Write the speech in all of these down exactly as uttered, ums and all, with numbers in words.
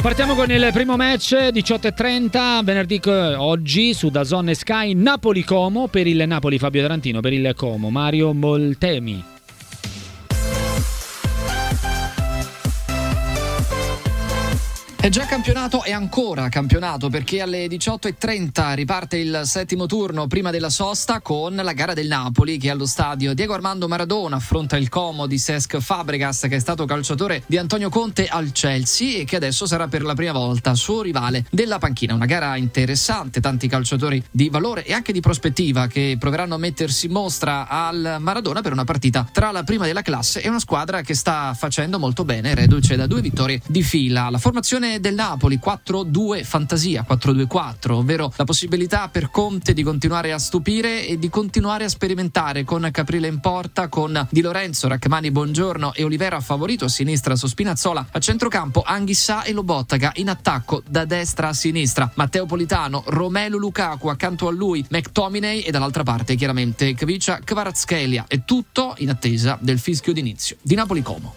Partiamo con il primo match, diciotto e trenta, venerdì oggi su DAZN e Sky, Napoli-Como, per il Napoli Fabio Tarantino, per il Como Mario Moltemi. È già campionato e ancora campionato, perché alle diciotto e trenta riparte il settimo turno prima della sosta con la gara del Napoli, che allo stadio Diego Armando Maradona affronta il Como di Cesc Fabregas, che è stato calciatore di Antonio Conte al Chelsea e che adesso sarà per la prima volta suo rivale della panchina. Una gara interessante, tanti calciatori di valore e anche di prospettiva che proveranno a mettersi in mostra al Maradona per una partita tra la prima della classe e una squadra che sta facendo molto bene, reduce da due vittorie di fila. La formazione del Napoli quattro due fantasia, quattro due quattro, ovvero la possibilità per Conte di continuare a stupire e di continuare a sperimentare, con Caprile in porta, con Di Lorenzo, Rachmani, Buongiorno e Olivera favorito a sinistra su Spinazzola, a centrocampo Anghissà e Lobotka, in attacco da destra a sinistra Matteo Politano, Romelu Lukaku, accanto a lui McTominay e dall'altra parte chiaramente Kvicha Kvaratskhelia. È tutto in attesa del fischio d'inizio di Napoli-Como.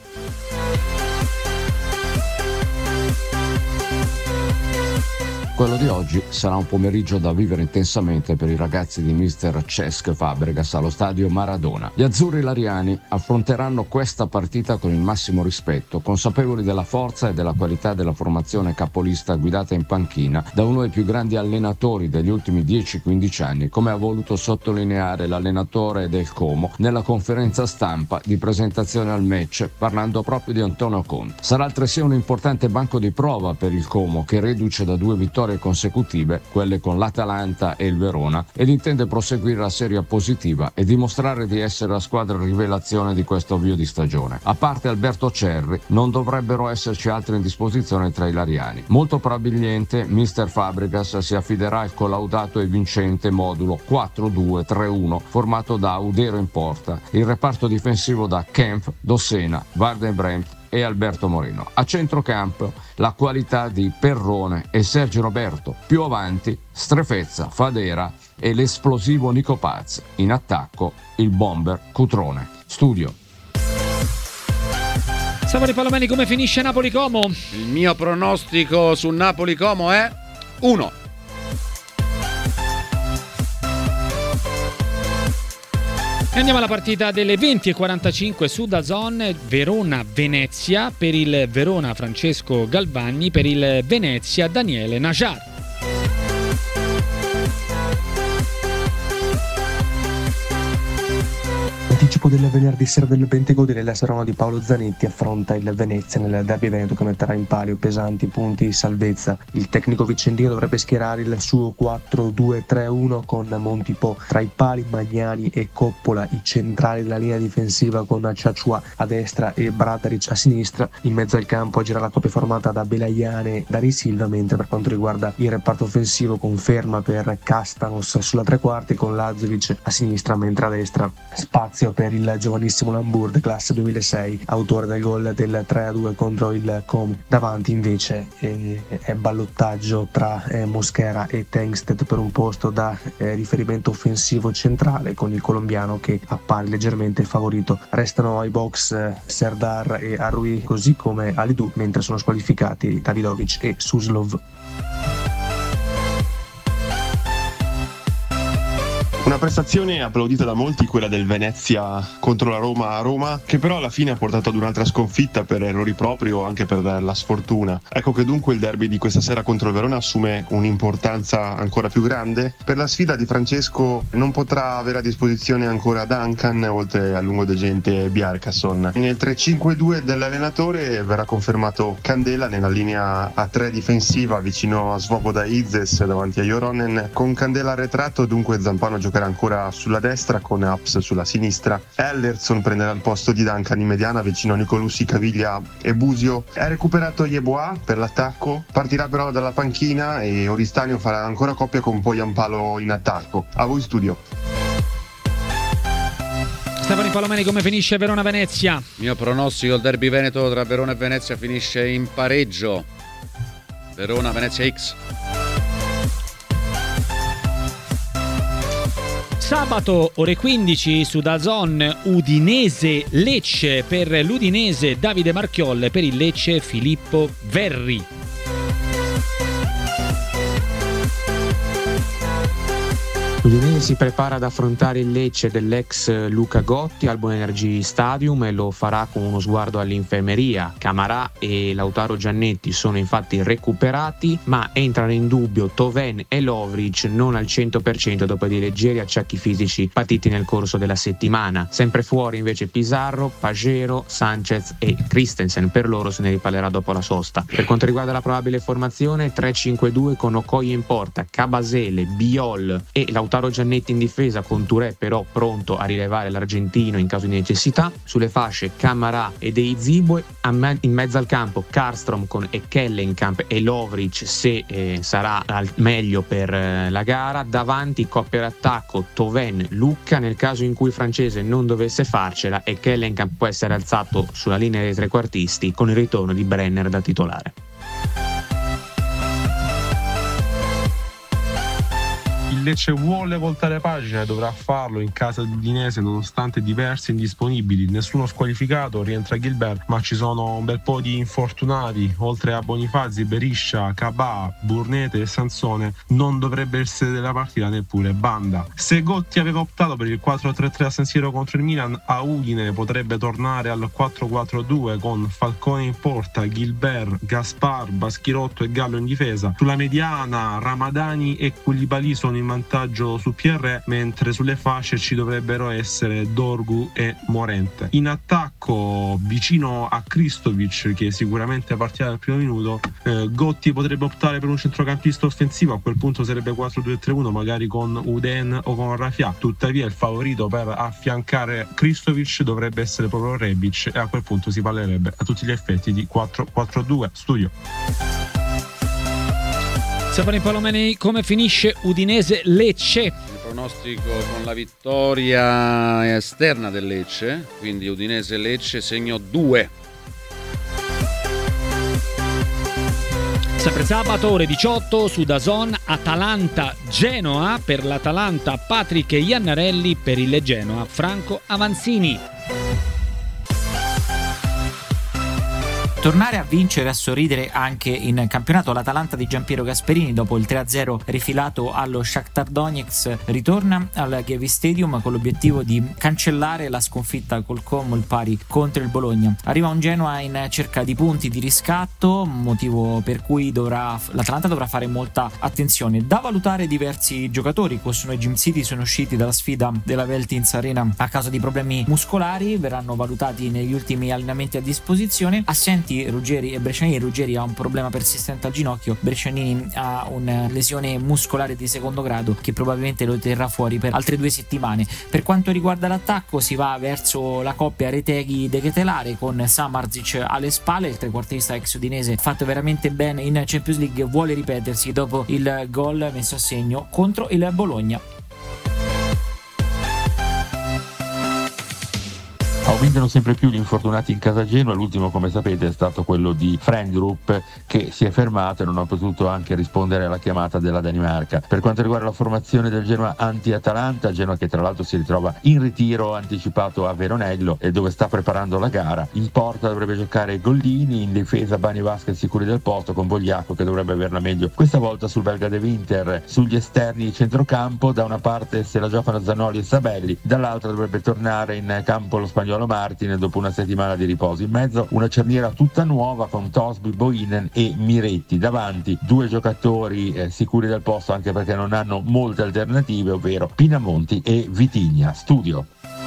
Quello di oggi sarà un pomeriggio da vivere intensamente per i ragazzi di mister Cesc Fabregas allo stadio Maradona. Gli azzurri lariani affronteranno questa partita con il massimo rispetto, consapevoli della forza e della qualità della formazione capolista guidata in panchina da uno dei più grandi allenatori degli ultimi dieci quindici anni, come ha voluto sottolineare l'allenatore del Como nella conferenza stampa di presentazione al match, parlando proprio di Antonio Conte. Sarà altresì un importante banco di prova per il Como, che reduce da due vittorie consecutive, quelle con l'Atalanta e il Verona, ed intende proseguire la serie positiva e dimostrare di essere la squadra rivelazione di questo avvio di stagione. A parte Alberto Cerri, non dovrebbero esserci altri in disposizione tra i lariani. Molto probabilmente mister Fabregas si affiderà al collaudato e vincente modulo quattro due tre uno formato da Audero in porta, il reparto difensivo da Kempf, Dossena, Van Bremt e Alberto Moreno. A centrocampo la qualità di Perrone e Sergio Roberto, più avanti Strefezza, Fadera e l'esplosivo Nico Paz, in attacco il bomber Cutrone. Studio. Savori Palomeni, come finisce Napoli-Como? Il mio pronostico su Napoli-Como è uno. Andiamo alla partita delle venti e quarantacinque su DAZN, Verona-Venezia, per il Verona Francesco Galvani, per il Venezia Daniele Najar. L'anticipo del venerdì sera del Bentegodi nella Serona di Paolo Zanetti affronta il Venezia nel derby veneto, che metterà in palio pesanti punti di salvezza. Il tecnico vicentino dovrebbe schierare il suo quattro due tre uno con Montipò tra i pali, Magnani e Coppola, i centrali della linea difensiva con Ciacciua a destra e Bradaric a sinistra. In mezzo al campo gira la coppia formata da Belaiane e Dari Silva, mentre per quanto riguarda il reparto offensivo conferma per Castanos sulla tre quarti con Lazovic a sinistra, mentre a destra spazio per il giovanissimo Lambourd, classe duemilasei, autore del gol del tre a due contro il Como. Davanti invece eh, è ballottaggio tra eh, Mosquera e Tengsted per un posto da eh, riferimento offensivo centrale, con il colombiano che appare leggermente favorito. Restano ai box eh, Serdar e Arrui, così come Alidou, mentre sono squalificati Davidovic e Suslov. Una prestazione applaudita da molti, quella del Venezia contro la Roma a Roma, che però alla fine ha portato ad un'altra sconfitta per errori propri o anche per la sfortuna. Ecco che dunque il derby di questa sera contro il Verona assume un'importanza ancora più grande. Per la sfida di Francesco non potrà avere a disposizione ancora Duncan, oltre al lungodegente Bjarkason. Nel tre cinque due dell'allenatore verrà confermato Candela nella linea a tre difensiva vicino a Svoboda e Izes davanti a Joronen. Con Candela arretrato dunque Zampano giocherà ancora sulla destra con Aps sulla sinistra. Ellerson prenderà il posto di Duncan in mediana vicino a Nicolussi, Caviglia e Busio. È recuperato Yeboah per l'attacco, partirà però dalla panchina e Oristanio farà ancora coppia con Poyampalo in attacco. A voi studio. Stefano Palomeni, come finisce Verona-Venezia? Mio pronostico, il derby veneto tra Verona e Venezia finisce in pareggio. Verona-Venezia X. Sabato ore quindici su DAZN, Udinese Lecce, per l'Udinese Davide Marchiolle, per il Lecce Filippo Verri. Gasperini si prepara ad affrontare il Lecce dell'ex Luca Gotti al Buon Energy Stadium e lo farà con uno sguardo all'infermeria. Camarà e Lautaro Giannetti sono infatti recuperati, ma entrano in dubbio Toven e Lovric non al cento per cento dopo dei leggeri acciacchi fisici patiti nel corso della settimana. Sempre fuori invece Pizarro, Pagero, Sanchez e Christensen, per loro se ne riparlerà dopo la sosta. Per quanto riguarda la probabile formazione, tre cinque due con Okoye in porta, Cabasele, Biol e Lautaro Giannetti in difesa, con Touré però pronto a rilevare l'argentino in caso di necessità. Sulle fasce Camarà e Dei Zibue, in mezzo al campo Karlstrom con Ekellenkamp e Lovric se eh, sarà al meglio per eh, la gara. Davanti coppia d'attacco Toven, Lucca, nel caso in cui il francese non dovesse farcela Ekellenkamp può essere alzato sulla linea dei trequartisti con il ritorno di Brenner da titolare. Il Lecce vuole voltare pagina e dovrà farlo in casa di Udinese nonostante diversi indisponibili. Nessuno squalificato, rientra Gilbert, ma ci sono un bel po' di infortunati. Oltre a Bonifazi, Beriscia, Cabà, Burnete e Sansone non dovrebbe essere della partita neppure Banda. Se Gotti aveva optato per il quattro tre tre a San Siro contro il Milan, a Udine potrebbe tornare al quattro quattro due con Falcone in porta, Gilbert, Gaspar, Baschirotto e Gallo in difesa. Sulla mediana Ramadani e Koulibaly sono in vantaggio su P R, mentre sulle fasce ci dovrebbero essere Dorgu e Morente. In attacco, vicino a Kristovic, che sicuramente partirà dal primo minuto, eh, Gotti potrebbe optare per un centrocampista offensivo. A quel punto sarebbe quattro due tre uno, magari con Uden o con Rafia. Tuttavia il favorito per affiancare Kristovic dovrebbe essere proprio Rebic, e a quel punto si parlerebbe a tutti gli effetti di quattro quattro due. Studio. Stefano Palomeni, come finisce Udinese-Lecce? Il pronostico con la vittoria esterna del Lecce, quindi Udinese-Lecce segno due. Sempre sabato ore diciotto su DAZN, Atalanta-Genoa. Per l'Atalanta Patrick Iannarelli, per il Genoa Franco Avanzini. Tornare a vincere e a sorridere anche in campionato. L'Atalanta di Giampiero Gasperini, dopo il tre a zero rifilato allo Shakhtar Donetsk, ritorna al Gavi Stadium con l'obiettivo di cancellare la sconfitta col Como, il pari contro il Bologna. Arriva un Genoa in cerca di punti di riscatto, motivo per cui dovrà, l'Atalanta dovrà fare molta attenzione. Da valutare diversi giocatori. Cossono e Jim City sono usciti dalla sfida della Veltins Arena a causa di problemi muscolari, verranno valutati negli ultimi allenamenti a disposizione. Assenti Ruggeri e Brescianini. Ruggeri ha un problema persistente al ginocchio, Brescianini ha una lesione muscolare di secondo grado che probabilmente lo terrà fuori per altre due settimane. Per quanto riguarda l'attacco, si va verso la coppia Reteghi-De Ketelare con Samardzic alle spalle. Il trequartista ex udinese, fatto veramente bene in Champions League, vuole ripetersi dopo il gol messo a segno contro il Bologna. Aumentano sempre più gli infortunati in casa Genoa. L'ultimo, come sapete, è stato quello di Frendrup, che si è fermato e non ha potuto anche rispondere alla chiamata della Danimarca. Per quanto riguarda la formazione del Genoa anti-Atalanta, Genoa che tra l'altro si ritrova in ritiro anticipato a Veronello e dove sta preparando la gara. In porta dovrebbe giocare Goldini, in difesa Bani Vasquez sicuri del posto, con Bogliacco che dovrebbe averla meglio questa volta sul belga De Winter. Sugli esterni di centrocampo, da una parte se la giocano Zanoli e Sabelli, dall'altra dovrebbe tornare in campo lo spagnolo Martin dopo una settimana di riposo. In mezzo una cerniera tutta nuova con Tosby, Boinen e Miretti. Davanti due giocatori eh, sicuri del posto, anche perché non hanno molte alternative, ovvero Pinamonti e Vitigna. Studio.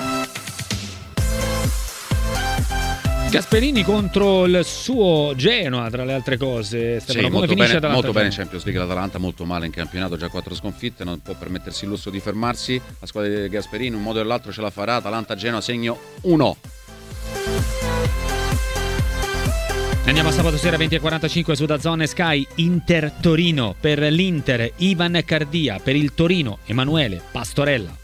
Gasperini contro il suo Genoa, tra le altre cose. Stefano, sì, come molto, finisce bene, molto bene in Genoa? Champions League l'Atalanta, molto male in campionato, già quattro sconfitte, non può permettersi il lusso di fermarsi. La squadra di Gasperini un modo o l'altro ce la farà. Atalanta-Genoa segno uno. Andiamo a sabato sera venti e quarantacinque su DAZN Sky. Inter-Torino. Per l'Inter Ivan Cardia, per il Torino Emanuele Pastorella.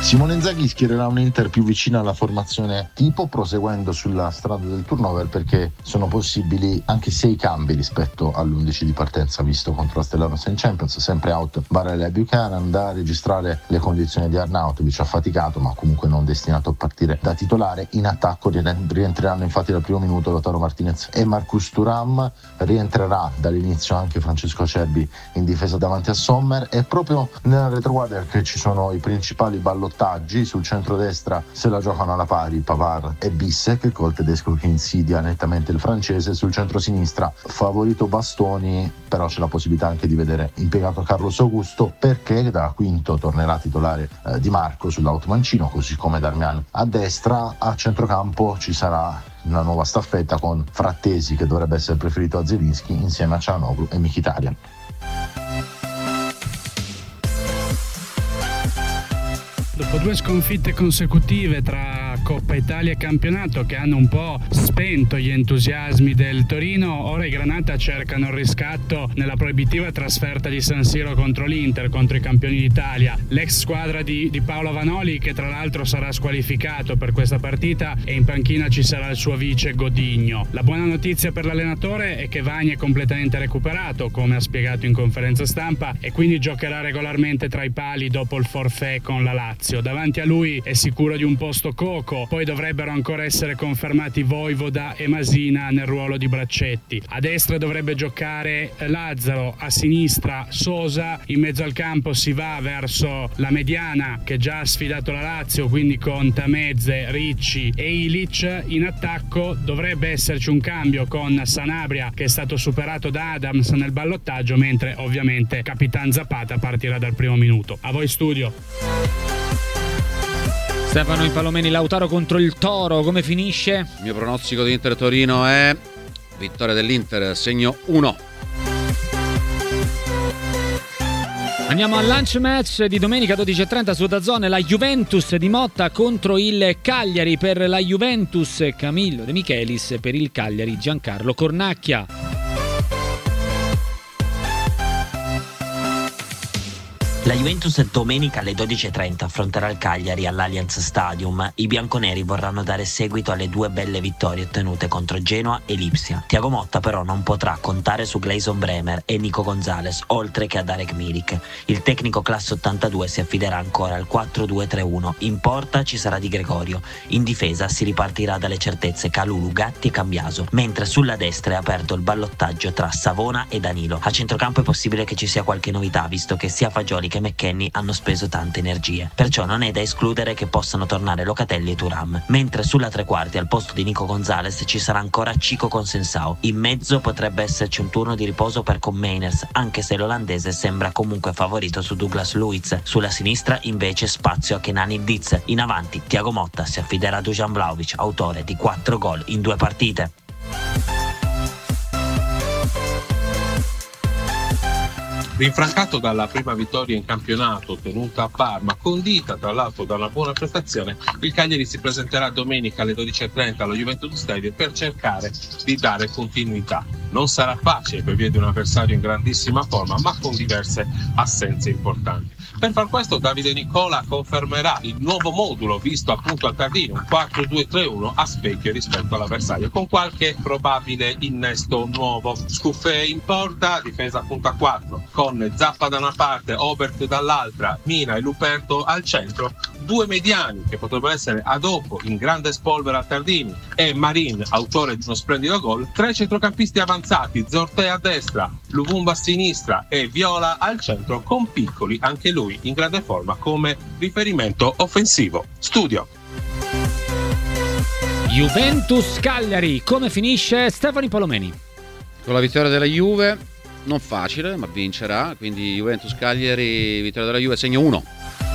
Simone Inzaghi schiererà un Inter più vicina alla formazione tipo, proseguendo sulla strada del turnover, perché sono possibili anche sei cambi rispetto all'undici di partenza visto contro la Stellaro Saint Champions. Sempre out Barella e Buchanan, da registrare le condizioni di Arnautovic, affaticato ma comunque non destinato a partire da titolare. In attacco rientreranno infatti dal primo minuto Lautaro Martinez e Marcus Thuram, rientrerà dall'inizio anche Francesco Acerbi in difesa davanti a Sommer, e proprio nella retroguardia che ci sono i principali ballottaggi. Sul centrodestra se la giocano alla pari Pavard e Bissek, col tedesco che insidia nettamente il francese. Sul centrosinistra favorito Bastoni, però c'è la possibilità anche di vedere impiegato Carlos Augusto, perché da quinto tornerà titolare eh, Di Marco sull'auto mancino, così come Darmian a destra. A centrocampo ci sarà una nuova staffetta con Frattesi, che dovrebbe essere preferito a Zelinski, insieme a Cianoglu e Mkhitaryan. Dopo due sconfitte consecutive tra Coppa Italia e campionato che hanno un po' spento gli entusiasmi del Torino, ora i Granata cercano il riscatto nella proibitiva trasferta di San Siro contro l'Inter, contro i campioni d'Italia. L'ex squadra di, di Paolo Vanoli, che tra l'altro sarà squalificato per questa partita, e in panchina ci sarà il suo vice Godigno. La buona notizia per l'allenatore è che Vagni è completamente recuperato, come ha spiegato in conferenza stampa, e quindi giocherà regolarmente tra i pali dopo il forfait con la Lazio. Davanti a lui è sicuro di un posto Coco, poi dovrebbero ancora essere confermati Voivoda e Masina nel ruolo di braccetti. A destra dovrebbe giocare Lazzaro, a sinistra Sosa, in mezzo al campo si va verso la mediana che già ha sfidato la Lazio, quindi con Tamezze, Ricci e Ilic. In attacco dovrebbe esserci un cambio con Sanabria, che è stato superato da Adams nel ballottaggio, mentre ovviamente Capitan Zapata partirà dal primo minuto. A voi studio. Stefano Impalomeni, Lautaro contro il Toro, come finisce? Il mio pronostico di Inter Torino è vittoria dell'Inter, segno uno. Andiamo al lunch match di domenica dodici e trenta su DAZN, la Juventus di Motta contro il Cagliari. Per la Juventus Camillo De Michelis, per il Cagliari Giancarlo Cornacchia. La Juventus domenica alle dodici e trenta affronterà il Cagliari all'Allianz Stadium. I bianconeri vorranno dare seguito alle due belle vittorie ottenute contro Genoa e Lipsia. Thiago Motta però non potrà contare su Gleison Bremer e Nico Gonzalez, oltre che a Darek Milik. Il tecnico classe ottantadue si affiderà ancora al quattro due tre uno. In porta ci sarà Di Gregorio. In difesa si ripartirà dalle certezze Kalulu, Gatti e Cambiaso, mentre sulla destra è aperto il ballottaggio tra Savona e Danilo. A centrocampo è possibile che ci sia qualche novità, visto che sia Fagioli che McKennie hanno speso tante energie, perciò non è da escludere che possano tornare Locatelli e Thuram, mentre sulla tre quarti al posto di Nico Gonzalez ci sarà ancora Chico Consensao. In mezzo potrebbe esserci un turno di riposo per Koemeiners, anche se l'olandese sembra comunque favorito su Douglas Luiz. Sulla sinistra invece spazio a Kenan Yildiz. In avanti Thiago Motta si affiderà a Dusan Vlahovic, autore di quattro gol in due partite. Rinfrancato dalla prima vittoria in campionato ottenuta a Parma, condita tra l'altro da una buona prestazione, il Cagliari si presenterà domenica alle dodici e trenta allo Juventus Stadium per cercare di dare continuità. Non sarà facile per via di un avversario in grandissima forma, ma con diverse assenze importanti. Per far questo Davide Nicola confermerà il nuovo modulo visto appunto al Tardino, un quattro due tre uno a specchio rispetto all'avversario, con qualche probabile innesto nuovo. Scuffè in porta, difesa appunto a quattro, con Zappa da una parte, Obert dall'altra, Mina e Luperto al centro, due mediani che potrebbero essere a dopo in grande spolvera al Tardini e Marin, autore di uno splendido gol, tre centrocampisti avanzati, Zortea a destra, Luvumba a sinistra e Viola al centro, con Piccoli anche lui in grande forma come riferimento offensivo. Studio. Juventus Cagliari, come finisce? Stefano Palomeni. Con la vittoria della Juve, non facile, ma vincerà, quindi Juventus Cagliari, vittoria della Juve, segno uno.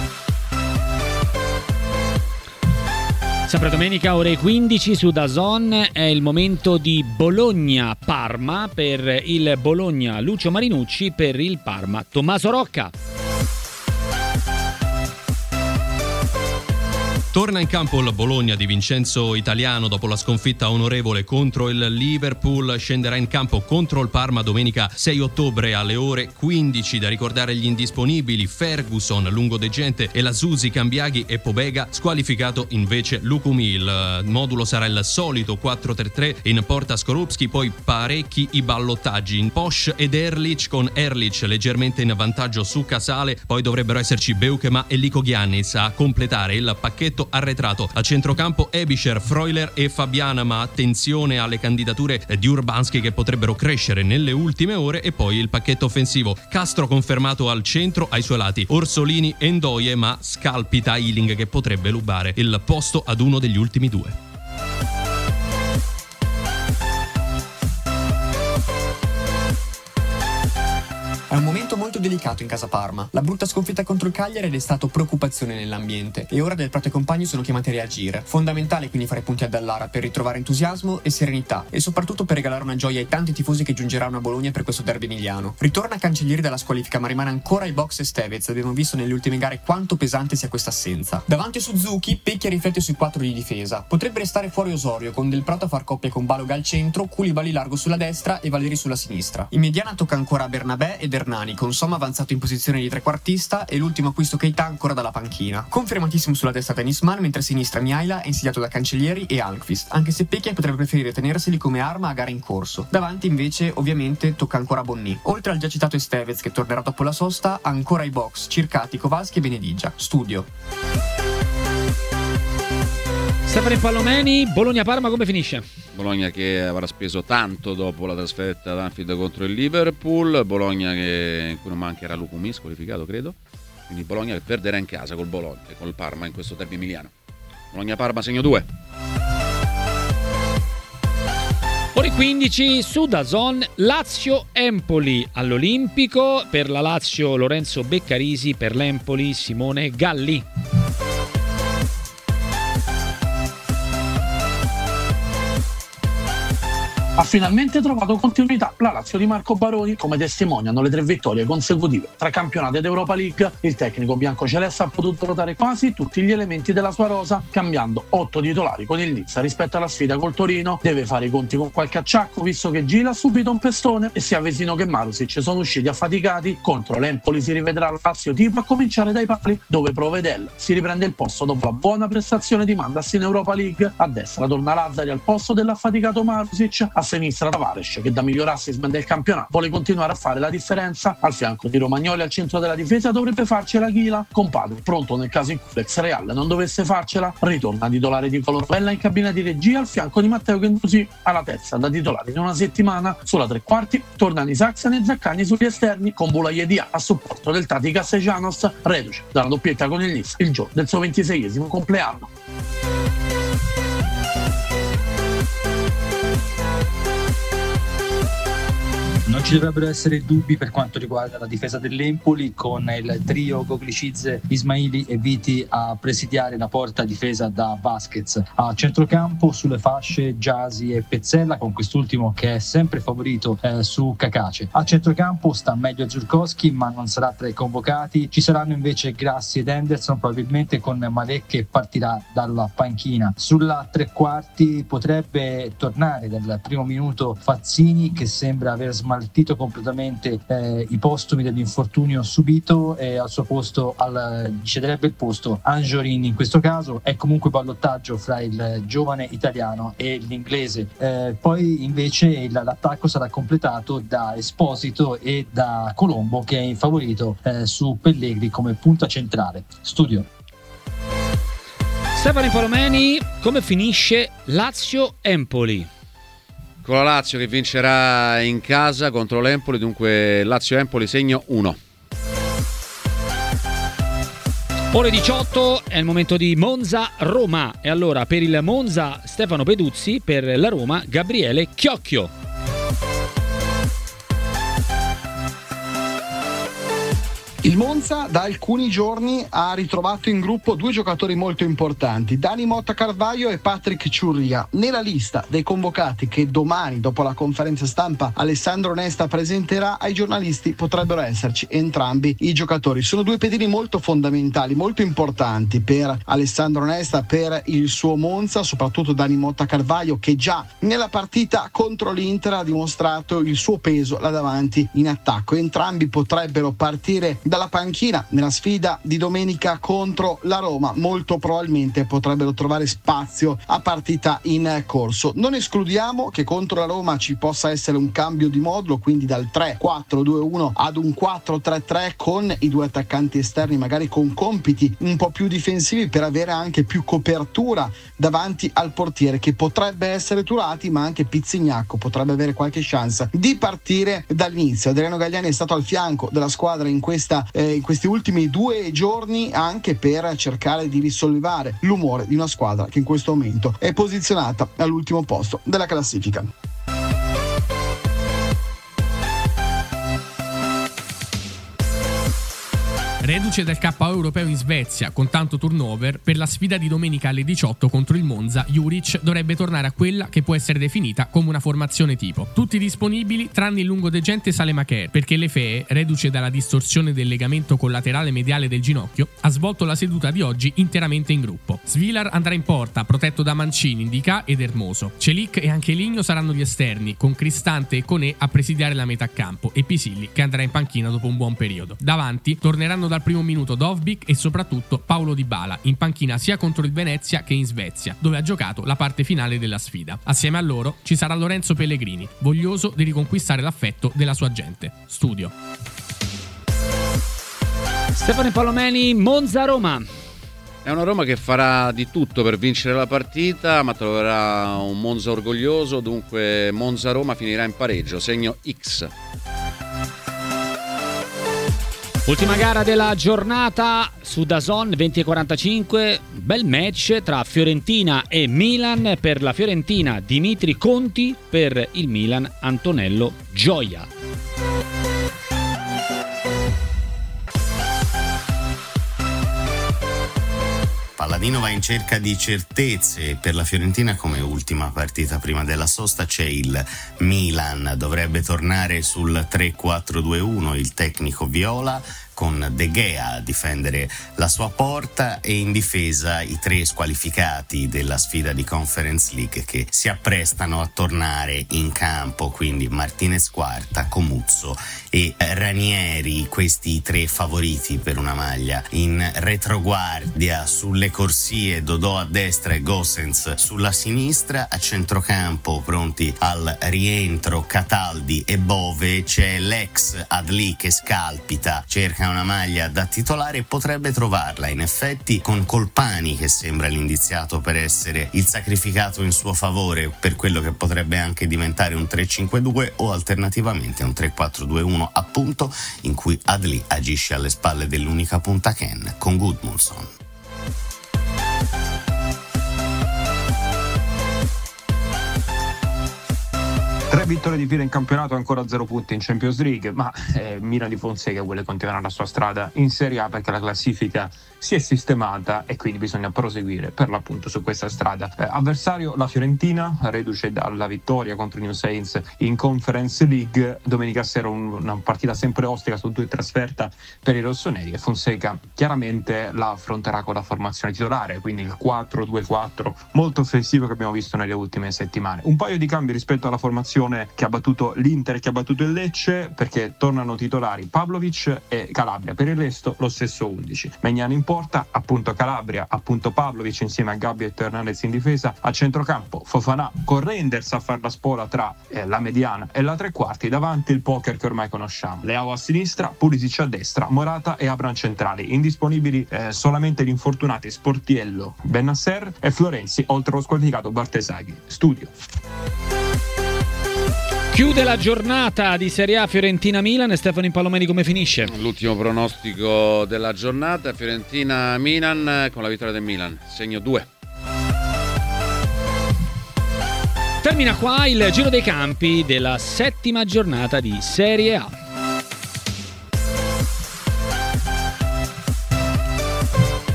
Sempre domenica ore quindici su DAZN è il momento di Bologna-Parma. Per il Bologna Lucio Marinucci, per il Parma Tommaso Rocca. Torna in campo il Bologna di Vincenzo Italiano dopo la sconfitta onorevole contro il Liverpool. Scenderà in campo contro il Parma domenica sei ottobre alle ore quindici. Da ricordare gli indisponibili: Ferguson, Lungodegente e la Susi, Cambiaghi e Pobega. Squalificato invece Lukumi. Il modulo sarà il solito quattro tre tre, in porta Skorupski, poi parecchi i ballottaggi in Posch ed Erlich, con Erlich leggermente in vantaggio su Casale. Poi dovrebbero esserci Beukema e Lico Giannis a completare il pacchetto arretrato. A centrocampo Ebischer, Freuler e Fabiana, ma attenzione alle candidature di Urbanski che potrebbero crescere nelle ultime ore. E poi il pacchetto offensivo: Castro confermato al centro, ai suoi lati Orsolini e Ndoye, ma scalpita Ealing che potrebbe rubare il posto ad uno degli ultimi due. È un momento molto delicato in casa Parma. La brutta sconfitta contro il Cagliari ha destato preoccupazione nell'ambiente e ora Del Prato e compagni sono chiamati a reagire. Fondamentale quindi fare punti a Dallara per ritrovare entusiasmo e serenità e soprattutto per regalare una gioia ai tanti tifosi che giungeranno a Bologna per questo derby emiliano. Ritorna Cancellieri dalla squalifica, ma rimane ancora ai box Estevez. Abbiamo visto nelle ultime gare quanto pesante sia questa assenza. Davanti a Suzuki, Pecchia riflette sui quattro di difesa. Potrebbe restare fuori Osorio, con Del Prato a far coppia con Baloga al centro, Koulibaly largo sulla destra e Valeri sulla sinistra. In mediana tocca ancora a Bernabé ed Hernani, con Somma avanzato in posizione di trequartista e l'ultimo acquisto Keita ancora dalla panchina. Confermatissimo sulla destra Tennisman, mentre a sinistra Miaila è insediato da Cancellieri e Almqvist, anche se Pecchia potrebbe preferire tenerseli come arma a gara in corso. Davanti invece ovviamente tocca ancora a Bonny. Oltre al già citato Estevez che tornerà dopo la sosta, ancora ai box Circati, Kowalski e Benedigia. Studio. Stefano Palomeni, Bologna-Parma come finisce? Bologna che avrà speso tanto dopo la trasferta ad Anfield contro il Liverpool, Bologna che in cui non mancherà Lukumi, squalificato credo, quindi Bologna che perderà in casa col Bologna e col Parma in questo derby emiliano. Bologna-Parma segno due. Ore quindici su DAZN, Lazio-Empoli all'Olimpico, per la Lazio Lorenzo Beccarisi, per l'Empoli Simone Galli. Ha finalmente trovato continuità la Lazio di Marco Baroni, come testimoniano le tre vittorie consecutive tra campionato ed Europa League. Il tecnico biancoceleste ha potuto ruotare quasi tutti gli elementi della sua rosa, cambiando otto titolari con il Nizza rispetto alla sfida col Torino. Deve fare i conti con qualche acciacco, visto che Gila ha subito un pestone e sia Vesino che Marusic sono usciti affaticati. Contro l'Empoli si rivedrà la Lazio tipo a cominciare dai pali, dove Provedel si riprende il posto dopo la buona prestazione di Mandas in Europa League. A destra torna Lazzari al posto dell'affaticato Marusic, a sinistra Tavares che da miglior assist del campionato vuole continuare a fare la differenza. Al fianco di Romagnoli al centro della difesa dovrebbe farcela Ghila, compadre pronto nel caso in cui l'ex Real non dovesse farcela. Ritorna titolare di Colorbella in cabina di regia al fianco di Matteo Gendusi, alla terza da titolare in una settimana. Sulla tre quarti tornano Isaacsen e Zaccagni sugli esterni, con Boulayedia a supporto del Tati Castellanos, reduce dalla doppietta con il Nice il giorno del suo ventiseiesimo compleanno. Non ci dovrebbero essere dubbi per quanto riguarda la difesa dell'Empoli, con il trio Goglicizze, Ismaili e Viti a presidiare la porta difesa da Vasquez. A centrocampo sulle fasce Gyasi e Pezzella, con quest'ultimo che è sempre favorito eh, su Cacace. A centrocampo sta meglio Zurkowski, ma non sarà tra i convocati. Ci saranno invece Grassi ed Henderson, probabilmente con Malek che partirà dalla panchina. Sulla tre quarti potrebbe tornare dal primo minuto Fazzini, che sembra aver smaltito completamente eh, i postumi dell'infortunio subito, e al suo posto al, cederebbe il posto Anjorin. In questo caso è comunque ballottaggio fra il giovane italiano e l'inglese. Eh, poi invece il, l'attacco sarà completato da Esposito e da Colombo, che è favorito eh, su Pellegrini come punta centrale. Studio. Stefano Palomeni, come finisce Lazio-Empoli? Con la Lazio che vincerà in casa contro l'Empoli, dunque Lazio-Empoli segno uno. Ore diciotto è il momento di Monza-Roma, e allora per il Monza Stefano Peduzzi, per la Roma Gabriele Chiocchio. Il Monza da alcuni giorni ha ritrovato in gruppo due giocatori molto importanti, Dani Motta Carvaio e Patrick Ciurria. Nella lista dei convocati che domani, dopo la conferenza stampa, Alessandro Nesta presenterà ai giornalisti, potrebbero esserci entrambi i giocatori. Sono due pedini molto fondamentali, molto importanti per Alessandro Nesta, per il suo Monza, soprattutto Dani Motta Carvaio, che già nella partita contro l'Inter ha dimostrato il suo peso là davanti in attacco. Entrambi potrebbero partire da dalla panchina nella sfida di domenica contro la Roma, molto probabilmente potrebbero trovare spazio a partita in corso. Non escludiamo che contro la Roma ci possa essere un cambio di modulo, quindi dal tre quattro due uno ad un quattro tre tre con i due attaccanti esterni magari con compiti un po' più difensivi, per avere anche più copertura davanti al portiere, che potrebbe essere Turati, ma anche Pizzignacco potrebbe avere qualche chance di partire dall'inizio. Adriano Galliani è stato al fianco della squadra in questa Eh, in questi ultimi due giorni, anche per cercare di risollevare l'umore di una squadra che in questo momento è posizionata all'ultimo posto della classifica. Reduce dal K O europeo in Svezia con tanto turnover, per la sfida di domenica alle diciotto contro il Monza, Juric dovrebbe tornare a quella che può essere definita come una formazione tipo. Tutti disponibili tranne il lungodegente Salemaker, perché Lefebvre, reduce dalla distorsione del legamento collaterale mediale del ginocchio, ha svolto la seduta di oggi interamente in gruppo. Svilar andrà in porta, protetto da Mancini, Ndicà ed Hermoso. Celic e anche Ligno saranno gli esterni, con Cristante e Koné a presidiare la metà campo e Pisilli che andrà in panchina dopo un buon periodo. Davanti torneranno dal primo minuto Dovbyk e soprattutto Paulo Dybala, in panchina sia contro il Venezia che in Svezia, dove ha giocato la parte finale della sfida. Assieme a loro ci sarà Lorenzo Pellegrini, voglioso di riconquistare l'affetto della sua gente. Studio. Stefano Palomeni, Monza-Roma. È una Roma che farà di tutto per vincere la partita, ma troverà un Monza orgoglioso, dunque Monza-Roma finirà in pareggio, segno X. Ultima gara della giornata su DAZN, venti e quarantacinque, bel match tra Fiorentina e Milan. Per la Fiorentina Dimitri Conti, per il Milan Antonello Gioia. Palladino va in cerca di certezze per la Fiorentina come ultima partita prima della sosta. C'è il Milan, dovrebbe tornare sul tre quattro due uno il tecnico viola, con De Gea a difendere la sua porta, e in difesa i tre squalificati della sfida di Conference League che si apprestano a tornare in campo, quindi Martinez Quarta, Comuzzo e Ranieri, questi tre favoriti per una maglia. In retroguardia sulle corsie Dodò a destra e Gosens sulla sinistra, a centrocampo pronti al rientro Cataldi e Bove. C'è l'ex Adli che scalpita, cerca una maglia da titolare e potrebbe trovarla in effetti con Colpani, che sembra l'indiziato per essere il sacrificato in suo favore per quello che potrebbe anche diventare un tre cinque due o alternativamente un tre quattro due uno, appunto, in cui Adli agisce alle spalle dell'unica punta Ken con Gudmundsson. Tre vittorie di fila in campionato, ancora zero punti in Champions League, ma eh, Milan di Fonseca vuole continuare la sua strada in Serie A perché la classifica si è sistemata e quindi bisogna proseguire per l'appunto su questa strada. Eh, avversario la Fiorentina, reduce dalla vittoria contro i New Saints in Conference League. Domenica sera un, una partita sempre ostica su due trasferta per i rossoneri, e Fonseca chiaramente la affronterà con la formazione titolare, quindi il quattro due quattro molto offensivo che abbiamo visto nelle ultime settimane. Un paio di cambi rispetto alla formazione che ha battuto l'Inter e che ha battuto il Lecce, perché tornano titolari Pavlovic e Calabria. Per il resto lo stesso undici. Magnani in porta, appunto Calabria, appunto Pavlovic insieme a Gabbia e Hernandez in difesa. A centrocampo Fofana con Reinders a far la spola tra eh, la mediana e la tre quarti. Davanti il poker che ormai conosciamo: Leao a sinistra, Pulisic a destra, Morata e Abram centrali. Indisponibili eh, solamente gli infortunati Sportiello, Bennacer e Florenzi, oltre allo squalificato Bartesaghi. Studio. Chiude la giornata di Serie A Fiorentina-Milan. Stefano Palomeni, come finisce? L'ultimo pronostico della giornata: Fiorentina-Milan con la vittoria del Milan, segno due. Termina qua il giro dei campi della settima giornata di Serie A.